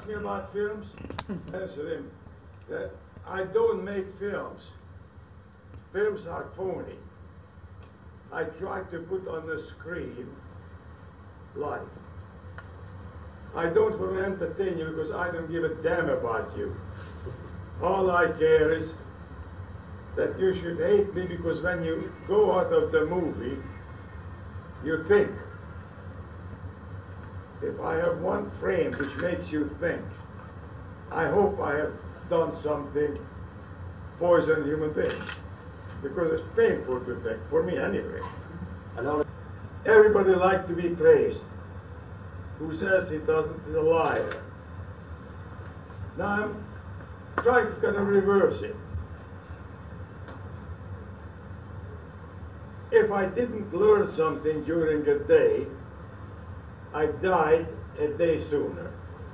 me about films, answer him that I don't make films. Films are phony. I try to put on the screen life. I don't want to entertain you because I don't give a damn about you. All I care is that you should hate me because when you go out of the movie, you think. If I have one frame which makes you think, I hope I have done something poison human beings. Because it's painful to think, for me anyway. Everybody likes to be praised. Who says he doesn't is a liar. Now I'm trying to kind of reverse it. If I didn't learn something during a day, I died a day sooner.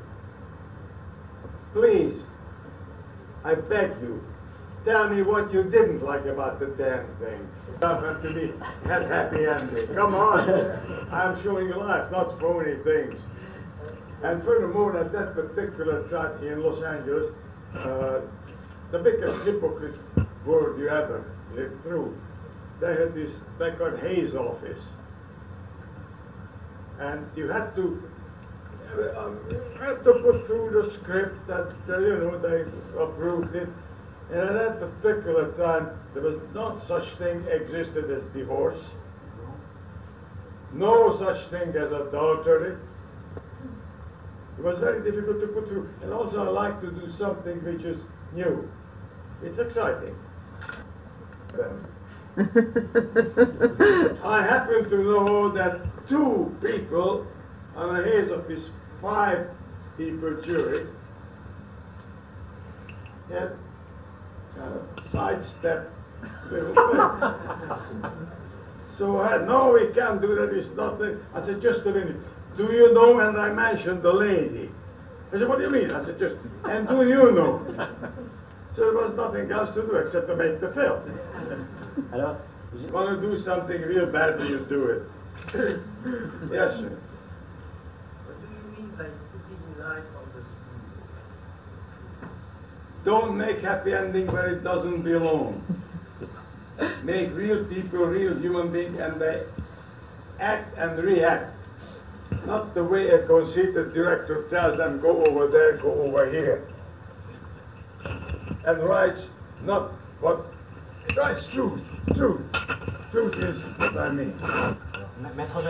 Please, I beg you, tell me what you didn't like about the damn thing. Stuff to be had happy ending. Come on, I'm showing you life, not phony things. And furthermore, at that particular time in Los Angeles, the biggest hypocrite world you ever lived through, they had this Deckard Hayes office. And you had to put through the script that, they approved it. And at that particular time, there was not such thing existed as divorce. No such thing as adultery. It was very difficult to put through. And also I like to do something which is new. It's exciting. I happen to know that 2 people on the heads of this 5-people jury had sidestepped little thing. So I had, no, we can't do that, it's nothing. I said, just a minute. Do you know? And I mentioned the lady. I said, what do you mean? I said, just, and do you know? So there was nothing else to do except to make the film. Hello? You want to do something real badly, you do it. Yes, sir. What do you mean by putting life on the screen? Don't make happy ending where it doesn't belong. Make real people, real human beings, and they act and react. Not the way a conceited director tells them, go over there, go over here. And writes not what, writes truth. Truth is what I mean.